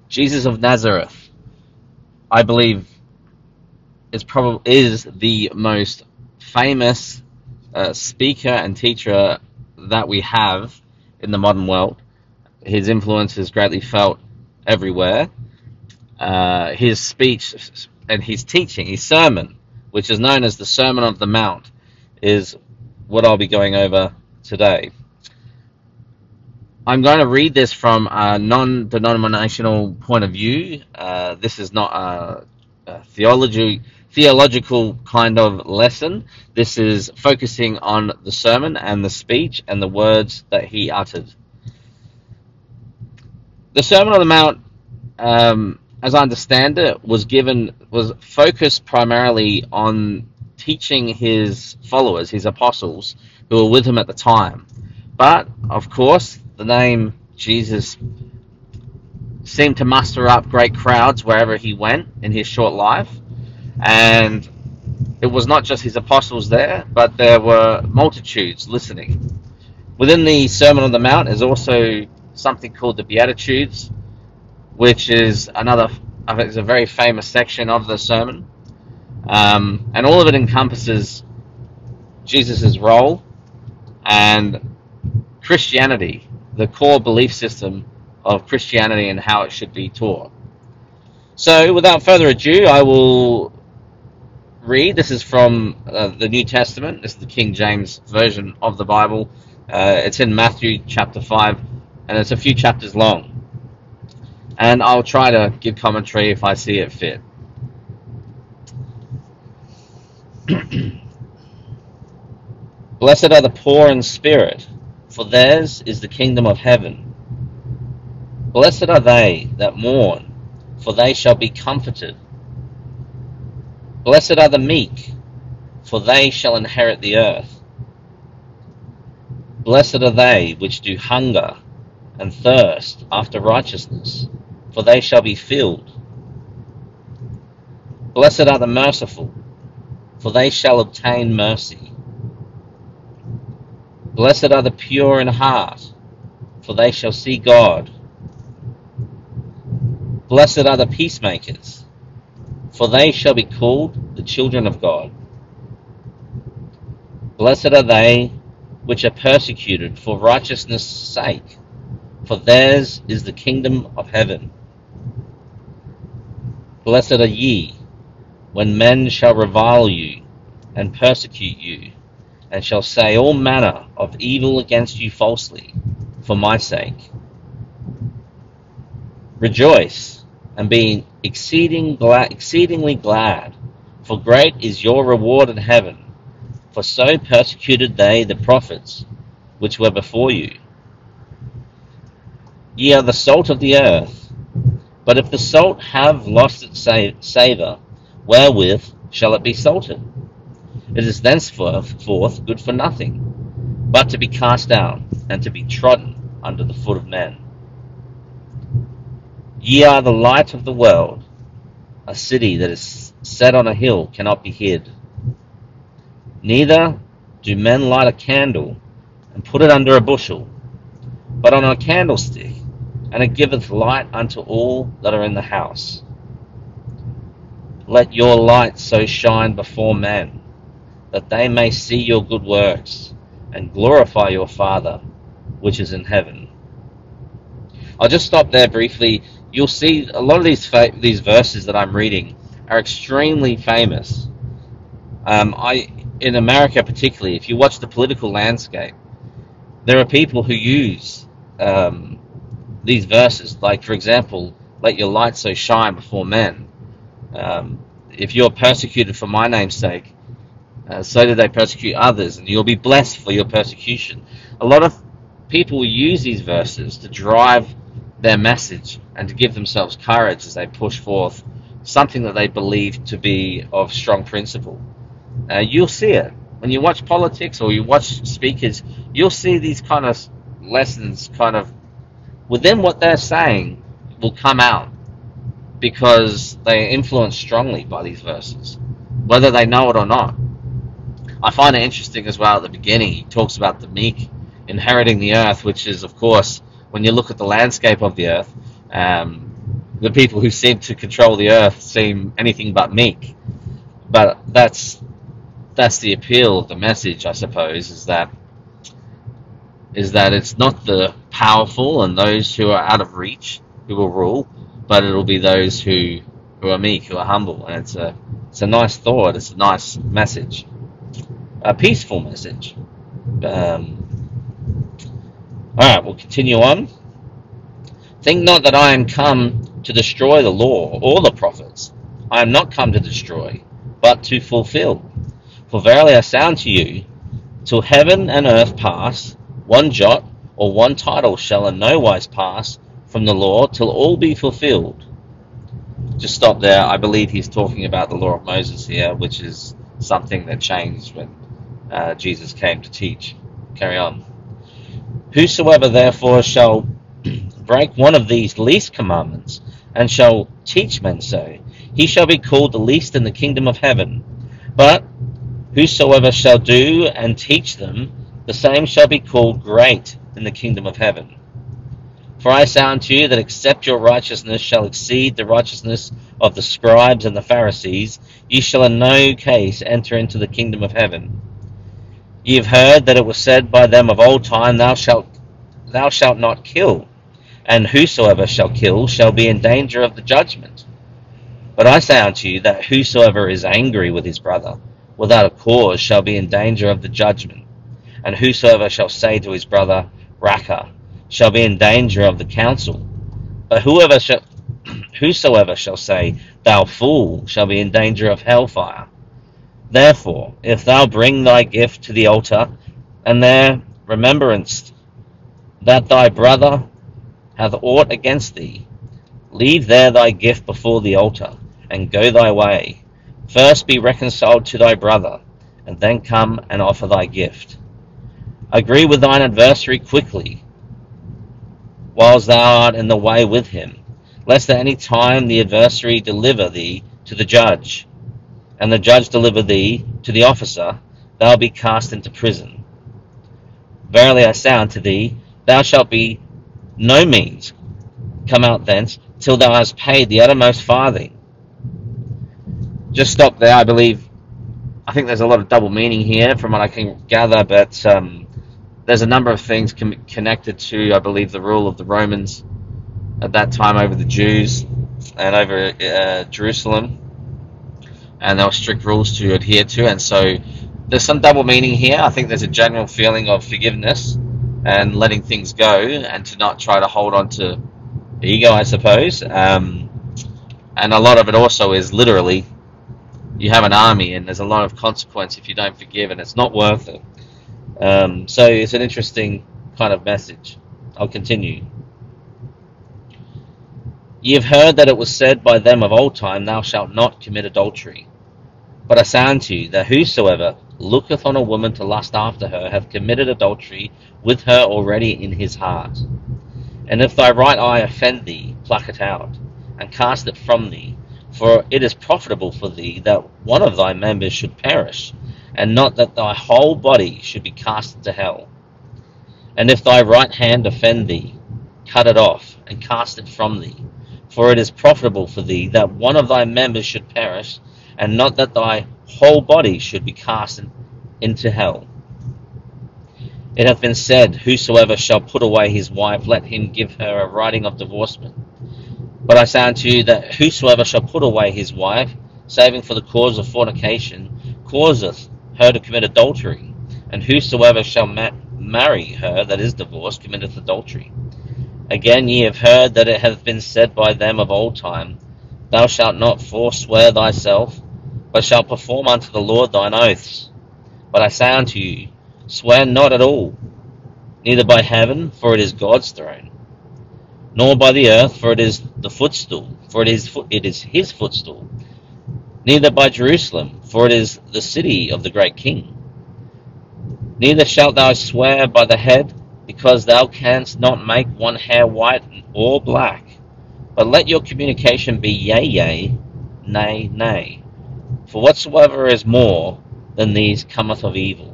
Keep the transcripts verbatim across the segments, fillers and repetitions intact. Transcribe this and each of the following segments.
Jesus of Nazareth, I believe, is probably is the most famous uh, speaker and teacher that we have in the modern world. His influence is greatly felt everywhere. Uh, his speech and his teaching, his sermon, which is known as the Sermon on the Mount, is what I'll be going over today. I'm going to read this from a non-denominational point of view. Uh, this is not a, a theology, theological kind of lesson. This is focusing on the sermon and the speech and the words that he uttered. The Sermon on the Mount, um, as I understand it, was given was focused primarily on teaching his followers, his apostles, who were with him at the time. But, of course, the name Jesus seemed to muster up great crowds wherever he went in his short life. And it was not just his apostles there, but there were multitudes listening. Within the Sermon on the Mount is also something called the Beatitudes, which is another, I think, is a very famous section of the sermon. Um, and all of it encompasses Jesus' role and Christianity, the core belief system of Christianity and how it should be taught. So, without further ado, I will read. This is from uh, the New Testament. This is the King James Version of the Bible. Uh, it's in Matthew chapter five, and it's a few chapters long. And I'll try to give commentary if I see it fit. Blessed are the poor in spirit, for theirs is the kingdom of heaven. Blessed are they that mourn, for they shall be comforted. Blessed are the meek, for they shall inherit the earth. Blessed are they which do hunger and thirst after righteousness, for they shall be filled. Blessed are the merciful, for they shall obtain mercy. Blessed are the pure in heart, for they shall see God. Blessed are the peacemakers, for they shall be called the children of God. Blessed are they which are persecuted for righteousness' sake, for theirs is the kingdom of heaven. Blessed are ye, when men shall revile you, and persecute you, and shall say all manner of evil against you falsely, for my sake. Rejoice, and be exceeding glad, exceedingly glad, for great is your reward in heaven. For so persecuted they the prophets which were before you. Ye are the salt of the earth. But if the salt have lost its savour, wherewith shall it be salted? It is thenceforth forth good for nothing, but to be cast out, and to be trodden under the foot of men. Ye are the light of the world. A city that is set on a hill cannot be hid. Neither do men light a candle, and put it under a bushel, but on a candlestick, and it giveth light unto all that are in the house. Let your light so shine before men, that they may see your good works, and glorify your Father which is in heaven. I'll just stop there briefly. You'll see a lot of these fa- these verses that I'm reading are extremely famous. Um, I in America particularly, if you watch the political landscape, there are people who use um, these verses. Like, for example, let your light so shine before men. Um, if you're persecuted for my name's sake, uh, so do they persecute others, and you'll be blessed for your persecution. A lot of people use these verses to drive their message and to give themselves courage as they push forth something that they believe to be of strong principle. Uh, you'll see it when you watch politics or you watch speakers. You'll see these kind of lessons kind of within what they're saying will come out, because they are influenced strongly by these verses, whether they know it or not. I find it interesting as well. At the beginning, he talks about the meek inheriting the earth, which is, of course, when you look at the landscape of the earth, um, the people who seem to control the earth seem anything but meek. But that's that's the appeal of the message, I suppose, is that is that it's not the powerful and those who are out of reach who will rule, but it'll be those who who are meek, who are humble. And it's a it's a nice thought. It's a nice message, a peaceful message. Um, all right, we'll continue on. Think not that I am come to destroy the law or the prophets. I am not come to destroy, but to fulfill. For verily I say unto you, till heaven and earth pass, one jot or one tittle shall in no wise pass from the law till all be fulfilled. Just stop there. I believe he's talking about the law of Moses here, which is something that changed when uh, Jesus came to teach. Carry on. Whosoever therefore shall break one of these least commandments, and shall teach men so, he shall be called the least in the kingdom of heaven. But whosoever shall do and teach them, the same shall be called great in the kingdom of heaven. For I say unto you that except your righteousness shall exceed the righteousness of the scribes and the Pharisees, ye shall in no case enter into the kingdom of heaven. Ye have heard that it was said by them of old time, Thou shalt, thou shalt not kill, and whosoever shall kill shall be in danger of the judgment. But I say unto you that whosoever is angry with his brother without a cause shall be in danger of the judgment. And whosoever shall say to his brother, Raca, shall be in danger of the council. But whoever shall, whosoever shall say, Thou fool, shall be in danger of hellfire. Therefore, if thou bring thy gift to the altar, and there rememberest that thy brother hath aught against thee, leave there thy gift before the altar, and go thy way. First be reconciled to thy brother, and then come and offer thy gift. Agree with thine adversary quickly, whilst thou art in the way with him, lest at any time the adversary deliver thee to the judge, and the judge deliver thee to the officer, thou be cast into prison. Verily I say unto thee, thou shalt be no means come out thence till thou hast paid the uttermost farthing. Just stop there. I believe, I think there's a lot of double meaning here from what I can gather, but um, there's a number of things com- connected to, I believe, the rule of the Romans at that time over the Jews and over uh, Jerusalem, and there were strict rules to adhere to, and so there's some double meaning here. I think there's a general feeling of forgiveness and letting things go, and to not try to hold on to ego, I suppose. Um, and a lot of it also is literally, you have an army, and there's a lot of consequence if you don't forgive, and it's not worth it. Um, so it's an interesting kind of message. I'll continue. Ye have heard that it was said by them of old time, Thou shalt not commit adultery. But I say unto you, that whosoever looketh on a woman to lust after her hath committed adultery with her already in his heart. And if thy right eye offend thee, pluck it out, and cast it from thee. For it is profitable for thee that one of thy members should perish, and not that thy whole body should be cast into hell. And if thy right hand offend thee, cut it off, and cast it from thee. For it is profitable for thee that one of thy members should perish, and not that thy whole body should be cast in, into hell. It hath been said, Whosoever shall put away his wife, let him give her a writing of divorcement. But I say unto you that whosoever shall put away his wife, saving for the cause of fornication, causeth her to commit adultery. And whosoever shall ma- marry her that is divorced committeth adultery. Again ye have heard that it hath been said by them of old time, Thou shalt not forswear thyself, but shalt perform unto the Lord thine oaths. But I say unto you, swear not at all, neither by heaven, for it is God's throne, nor by the earth, for it is the footstool, for it is it is his footstool, neither by Jerusalem, for it is the city of the great King. Neither shalt thou swear by the head, because thou canst not make one hair white or black. But let your communication be yea, yea, nay, nay. For whatsoever is more than these cometh of evil.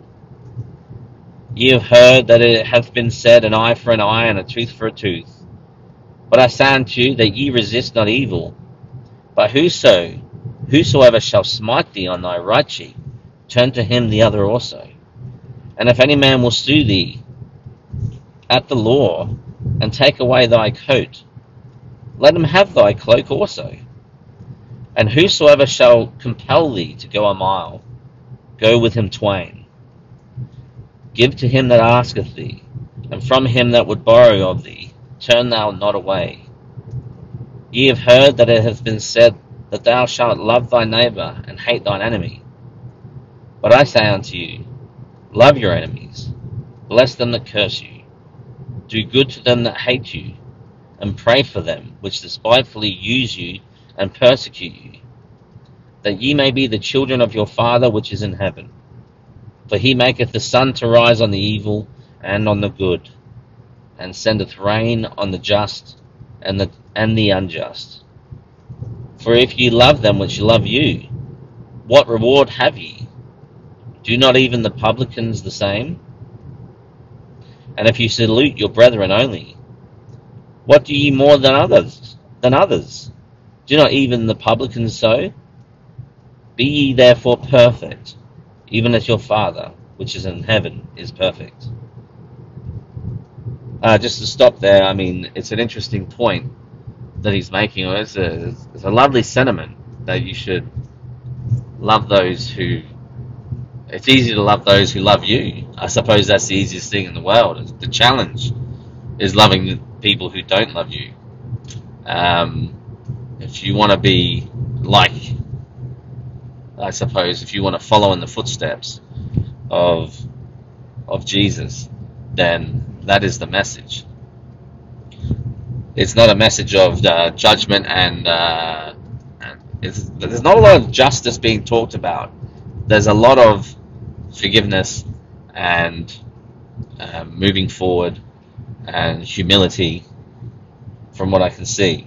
Ye have heard that it hath been said, An eye for an eye, and a tooth for a tooth. But I say unto you that ye resist not evil, but whoso, whosoever shall smite thee on thy right cheek, turn to him the other also. And if any man will sue thee at the law, and take away thy coat, let him have thy cloak also. And whosoever shall compel thee to go a mile, go with him twain. Give to him that asketh thee, and from him that would borrow of thee, turn thou not away. Ye have heard that it hath been said, that thou shalt love thy neighbour, and hate thine enemy. But I say unto you, love your enemies, bless them that curse you, do good to them that hate you, and pray for them which despitefully use you and persecute you, that ye may be the children of your Father which is in heaven. For he maketh the sun to rise on the evil and on the good, and sendeth rain on the just and the and the unjust. For if ye love them which love you, what reward have ye? Do not even the publicans the same? And if you salute your brethren only, what do ye more than others? Than others? Do not even the publicans so? Be ye therefore perfect, even as your Father, which is in heaven, is perfect. Uh, just to stop there, I mean, it's an interesting point that he's making. It's a, it's a lovely sentiment that you should love those who... It's easy to love those who love you. I suppose that's the easiest thing in the world. The challenge is loving the people who don't love you. Um, if you want to be like... I suppose if you want to follow in the footsteps of of Jesus, then that is the message. It's not a message of uh, judgment and, uh, and it's, there's not a lot of justice being talked about. There's a lot of forgiveness and uh, moving forward and humility, from what I can see.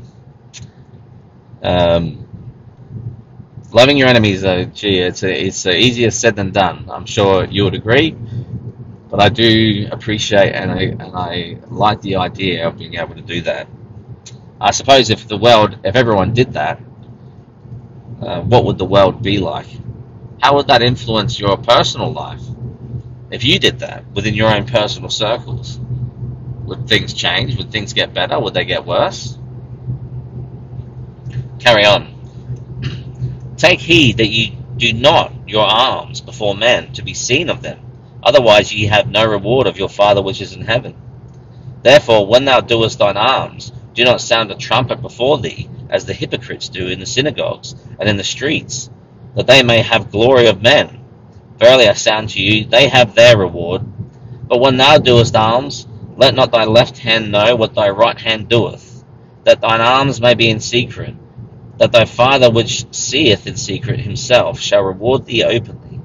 Um, Loving your enemies, uh, gee, it's a, it's uh, easier said than done. I'm sure you would agree, but I do appreciate and I and I like the idea of being able to do that. I suppose if the world, if everyone did that, uh, what would the world be like? How would that influence your personal life? If you did that within your own personal circles, would things change? Would things get better? Would they get worse? Carry on. Take heed that ye do not your alms before men to be seen of them, otherwise ye have no reward of your Father which is in heaven. Therefore, when thou doest thine alms, do not sound a trumpet before thee, as the hypocrites do in the synagogues and in the streets, that they may have glory of men. Verily I say unto you, they have their reward. But when thou doest alms, let not thy left hand know what thy right hand doeth, that thine alms may be in secret, that thy Father which seeth in secret himself shall reward thee openly.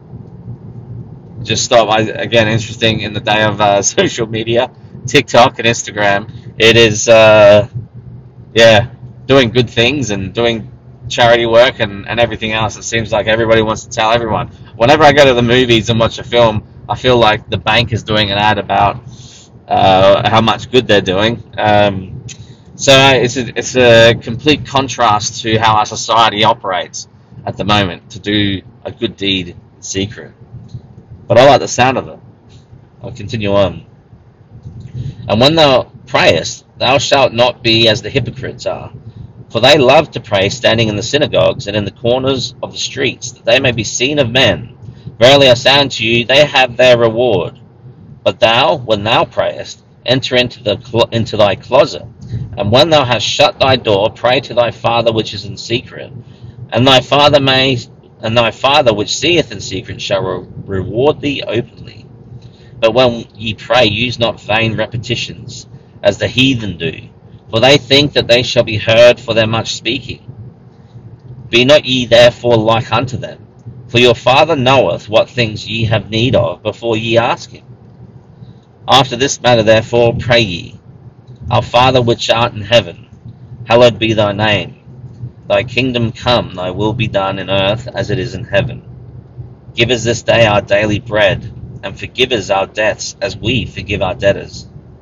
Just stop. I, again, interesting in the day of uh, social media, TikTok and Instagram. It is, uh, yeah, doing good things and doing charity work and, and everything else. It seems like everybody wants to tell everyone. Whenever I go to the movies and watch a film, I feel like the bank is doing an ad about uh, how much good they're doing. Um, So it's a, it's a complete contrast to how our society operates at the moment, to do a good deed in secret. But I like the sound of it. I'll continue on. And when thou prayest, thou shalt not be as the hypocrites are, for they love to pray standing in the synagogues and in the corners of the streets, that they may be seen of men. Verily I say unto you, they have their reward. But thou, when thou prayest, enter into the clo- into thy closet, and when thou hast shut thy door, pray to thy Father which is in secret, and thy Father may, and thy Father which seeth in secret shall re- reward thee openly. But when ye pray, use not vain repetitions, as the heathen do, for they think that they shall be heard for their much speaking. Be not ye therefore like unto them, for your Father knoweth what things ye have need of before ye ask him. After this manner therefore pray ye, Our Father which art in heaven, hallowed be thy name. Thy kingdom come, thy will be done in earth as it is in heaven. Give us this day our daily bread, and forgive us our debts as we forgive our debtors.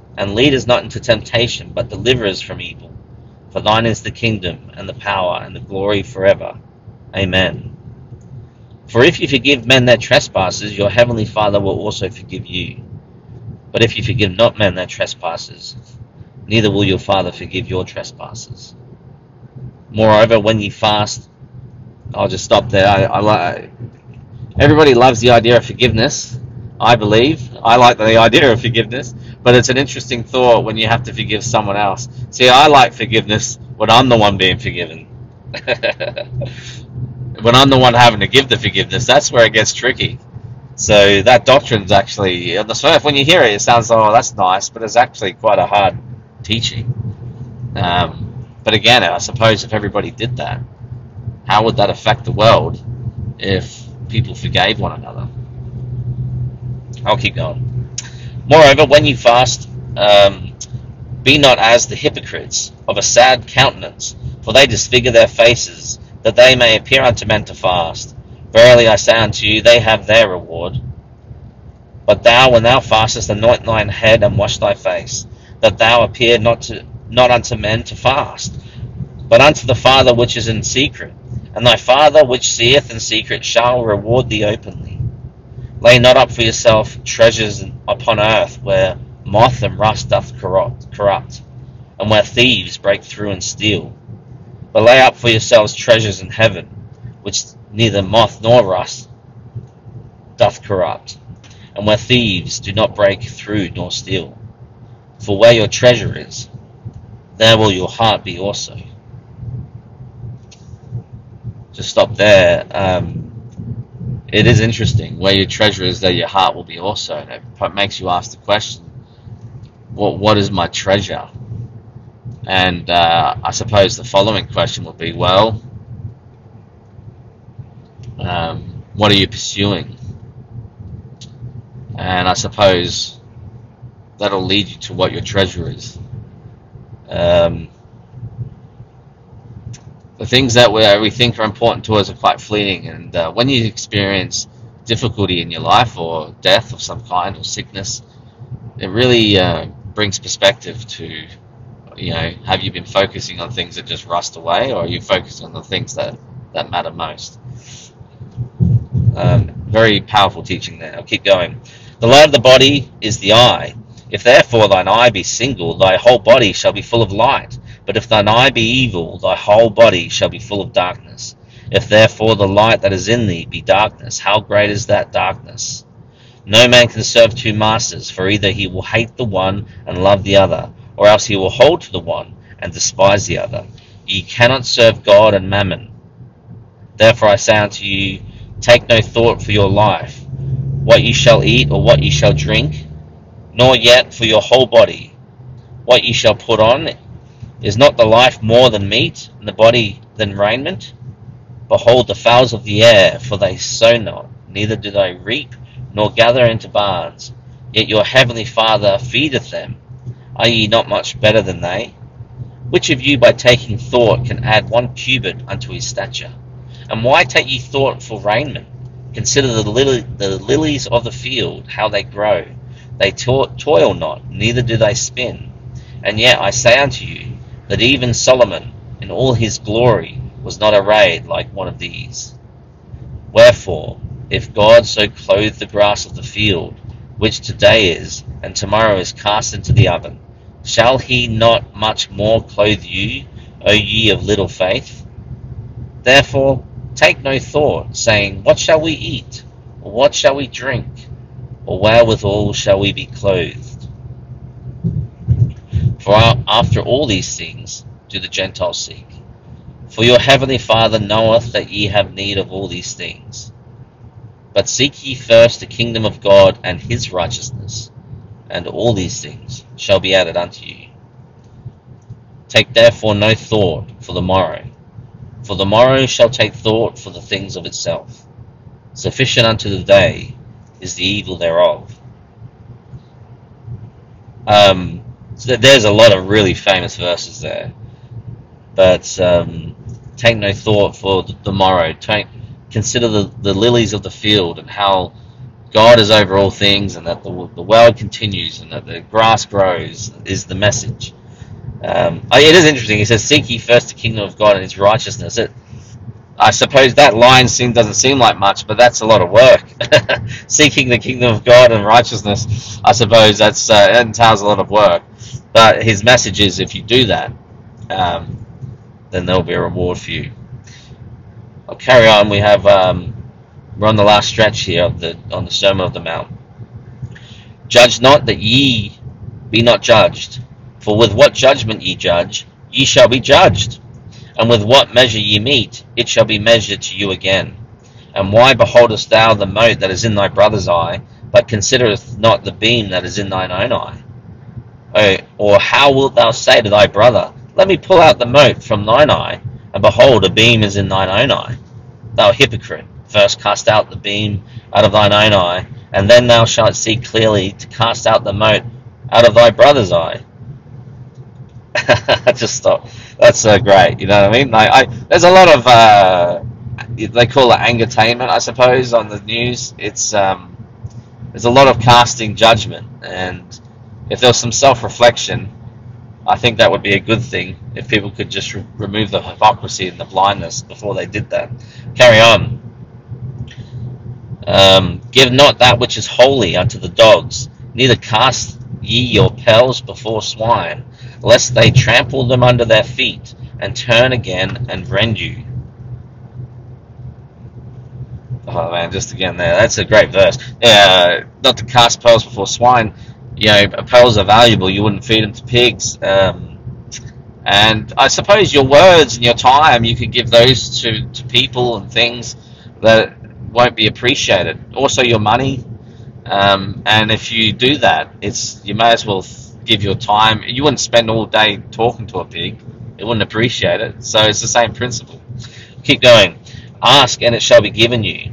And lead us not into temptation, but deliver us from evil. For thine is the kingdom, and the power, and the glory forever. Amen. For if you forgive men their trespasses, your heavenly Father will also forgive you. But if you forgive not men their trespasses, neither will your Father forgive your trespasses. Moreover, when ye fast, I'll just stop there. I, I like. Everybody loves the idea of forgiveness, I believe. I like the idea of forgiveness, but it's an interesting thought when you have to forgive someone else. See, I like forgiveness when I'm the one being forgiven. When I'm the one having to give the forgiveness, that's where it gets tricky. So that doctrine's actually, on the surface, when you hear it, it sounds, oh, that's nice, but it's actually quite a hard teaching. Um, but again, I suppose if everybody did that, how would that affect the world if people forgave one another? I'll keep going. Moreover, when you fast, um, be not as the hypocrites of a sad countenance, for they disfigure their faces, that they may appear unto men to fast. Verily I say unto you, they have their reward. But thou, when thou fastest, anoint thine head and wash thy face, that thou appear not to not unto men to fast, but unto the Father which is in secret. And thy Father which seeth in secret shall reward thee openly. Lay not up for yourself treasures upon earth, where moth and rust doth corrupt, corrupt, and where thieves break through and steal. But lay up for yourselves treasures in heaven, which neither moth nor rust doth corrupt, and where thieves do not break through nor steal. For where your treasure is, there will your heart be also. Just stop there. Um, it is interesting. Where your treasure is, there your heart will be also. And it makes you ask the question, what, what is my treasure? And uh, I suppose the following question would be, well, um, what are you pursuing? And I suppose that'll lead you to what your treasure is. Um, the things that we, we think are important to us are quite fleeting, and uh, when you experience difficulty in your life, or death of some kind, or sickness, it really uh, brings perspective to, you know, have you been focusing on things that just rust away, or are you focusing on the things that, that matter most? Um, very powerful teaching there. I'll keep going. The light of the body is the eye. If therefore thine eye be single, thy whole body shall be full of light. But if thine eye be evil, thy whole body shall be full of darkness. If therefore the light that is in thee be darkness, how great is that darkness? No man can serve two masters, for either he will hate the one and love the other, or else he will hold to the one and despise the other. Ye cannot serve God and mammon. Therefore I say unto you, take no thought for your life, what ye shall eat or what ye shall drink, nor yet for your whole body, what ye shall put on. Is not the life more than meat, and the body than raiment? Behold the fowls of the air, for they sow not, neither do they reap, nor gather into barns, yet your heavenly Father feedeth them. Are ye not much better than they? Which of you by taking thought can add one cubit unto his stature? And why take ye thought for raiment? Consider the, lily, the lilies of the field, how they grow. They to- toil not, neither do they spin. And yet I say unto you, that even Solomon in all his glory was not arrayed like one of these. Wherefore, if God so clothe the grass of the field, which today is, and tomorrow is cast into the oven, shall he not much more clothe you, O ye of little faith? Therefore take no thought, saying, what shall we eat? Or what shall we drink? Or wherewithal shall we be clothed? For after all these things do the Gentiles seek. For your heavenly Father knoweth that ye have need of all these things. But seek ye first the kingdom of God and his righteousness, and all these things shall be added unto you. Take therefore no thought for the morrow, for the morrow shall take thought for the things of itself. Sufficient unto the day is the evil thereof. Um, so there's a lot of really famous verses there. But um, take no thought for the morrow. Take, consider the, the lilies of the field and how God is over all things, and that the, the world continues, and that the grass grows, is the message. Um, it is interesting. He says, "Seek ye first the kingdom of God and His righteousness." It, I suppose that line seem, doesn't seem like much, but that's a lot of work. Seeking the kingdom of God and righteousness, I suppose that's uh, that entails a lot of work. But his message is, if you do that, um, then there'll be a reward for you. I'll carry on. We have um, we're on the last stretch here of the on the Sermon of the Mount. Judge not, that ye be not judged. For with what judgment ye judge, ye shall be judged. And with what measure ye mete, it shall be measured to you again. And why beholdest thou the mote that is in thy brother's eye, but considerest not the beam that is in thine own eye? Oh, or how wilt thou say to thy brother, Let me pull out the mote from thine eye, and behold, a beam is in thine own eye? Thou hypocrite, first cast out the beam out of thine own eye, and then thou shalt see clearly to cast out the mote out of thy brother's eye. Just stop. That's so great. You know what I mean? Like, I, there's a lot of uh, they call it angertainment, I suppose, on the news. It's um, there's a lot of casting judgment, and if there was some self-reflection, I think that would be a good thing. If people could just re- remove the hypocrisy and the blindness before they did that. Carry on. Um, Give not that which is holy unto the dogs, neither cast ye your pearls before swine, lest they trample them under their feet, and turn again and rend you. Oh man, just again there. That's a great verse. Uh, not to cast pearls before swine. You know, pearls are valuable. You wouldn't feed them to pigs. Um, and I suppose your words and your time, you could give those to, to people and things that won't be appreciated. Also your money. Um, and if you do that, it's you may as well give your time. You wouldn't spend all day talking to a pig. It wouldn't appreciate it. So it's the same principle. Keep going. Ask, and it shall be given you.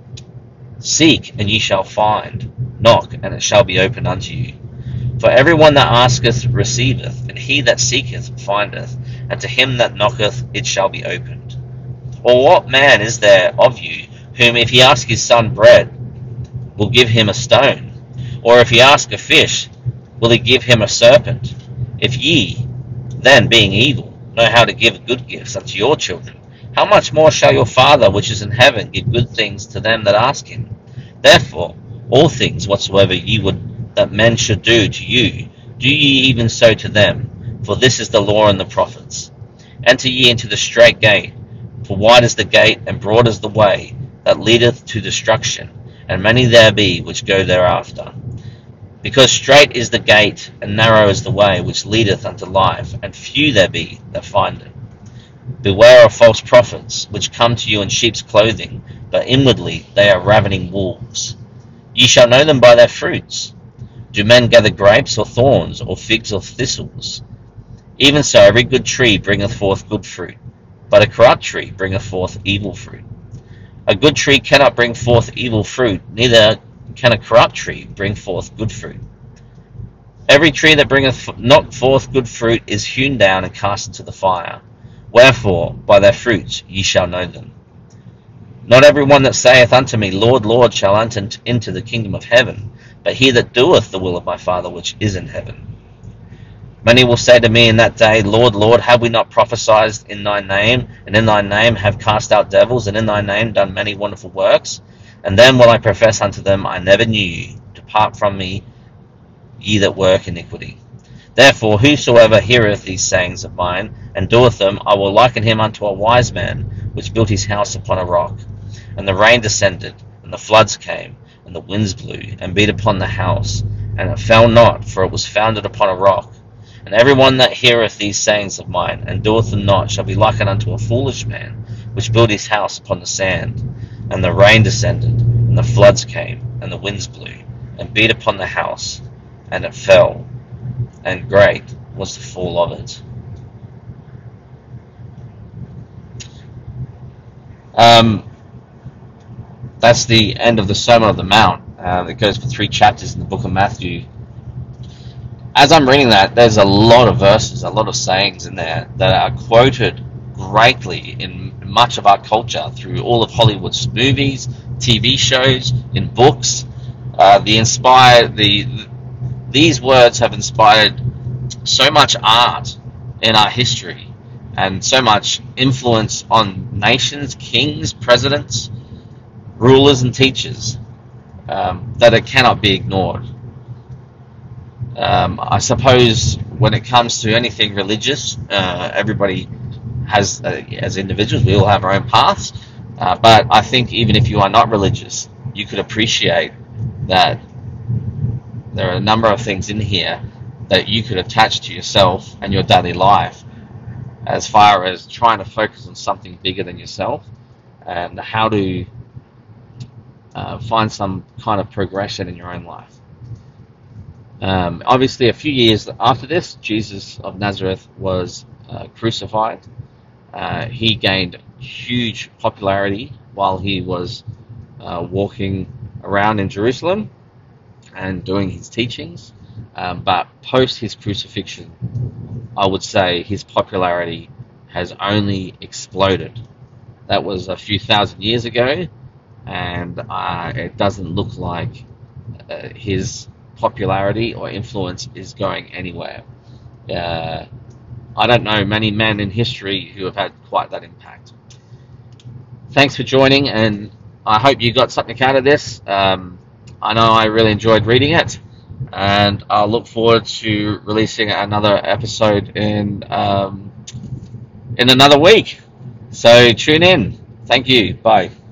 Seek, and ye shall find. Knock, and it shall be opened unto you. For everyone that asketh receiveth, and he that seeketh findeth, and to him that knocketh it shall be opened. Or what man is there of you, whom if he ask his son bread, will give him a stone? Or if he ask a fish, will he give him a serpent? If ye, then being evil, know how to give good gifts unto your children, how much more shall your Father which is in heaven give good things to them that ask him? Therefore, all things whatsoever ye would that men should do to you, do ye even so to them. For this is the law and the prophets. Enter ye into the strait gate, for wide is the gate, and broad is the way that leadeth to destruction, and many there be which go thereafter. Because strait is the gate, and narrow is the way which leadeth unto life, and few there be that find it. Beware of false prophets, which come to you in sheep's clothing, but inwardly they are ravening wolves. Ye shall know them by their fruits. Do men gather grapes or thorns, or figs or thistles? Even so every good tree bringeth forth good fruit, but a corrupt tree bringeth forth evil fruit. A good tree cannot bring forth evil fruit, neither can a corrupt tree bring forth good fruit. Every tree that bringeth not forth good fruit is hewn down and cast into the fire. Wherefore, by their fruits ye shall know them. Not every one that saith unto me, Lord, Lord, shall enter into the kingdom of heaven, but he that doeth the will of my Father which is in heaven. Many will say to me in that day, Lord, Lord, have we not prophesied in thy name, and in thy name have cast out devils, and in thy name done many wonderful works? And then will I profess unto them, I never knew you. Depart from me, ye that work iniquity. Therefore, whosoever heareth these sayings of mine, and doeth them, I will liken him unto a wise man, which built his house upon a rock. And the rain descended, and the floods came, and the winds blew, and beat upon the house, and it fell not, for it was founded upon a rock. And every one that heareth these sayings of mine, and doeth them not, shall be likened unto a foolish man, which built his house upon the sand. And the rain descended, and the floods came, and the winds blew, and beat upon the house, and it fell, and great was the fall of it. Um, that's the end of the Sermon on the Mount. Uh, it goes for three chapters in the book of Matthew. As I'm reading that, there's a lot of verses, a lot of sayings in there that are quoted greatly in much of our culture through all of Hollywood's movies, T V shows, in books. Uh, the inspired the these words have inspired so much art in our history and so much influence on nations, kings, presidents, rulers, and teachers um, that it cannot be ignored. Um, I suppose when it comes to anything religious, uh, everybody has, uh, as individuals, we all have our own paths. Uh, but I think even if you are not religious, you could appreciate that there are a number of things in here that you could attach to yourself and your daily life as far as trying to focus on something bigger than yourself and how to uh, find some kind of progression in your own life. Um, obviously, a few years after this, Jesus of Nazareth was uh, crucified. Uh, he gained huge popularity while he was uh, walking around in Jerusalem and doing his teachings. Um, but post his crucifixion, I would say his popularity has only exploded. That was a few thousand years ago, and uh, it doesn't look like uh, his popularity or influence is going anywhere. Uh, I don't know many men in history who have had quite that impact. Thanks for joining, and I hope you got something out of this. Um, I know I really enjoyed reading it, and I'll look forward to releasing another episode in um, in another week. So tune in. Thank you. Bye.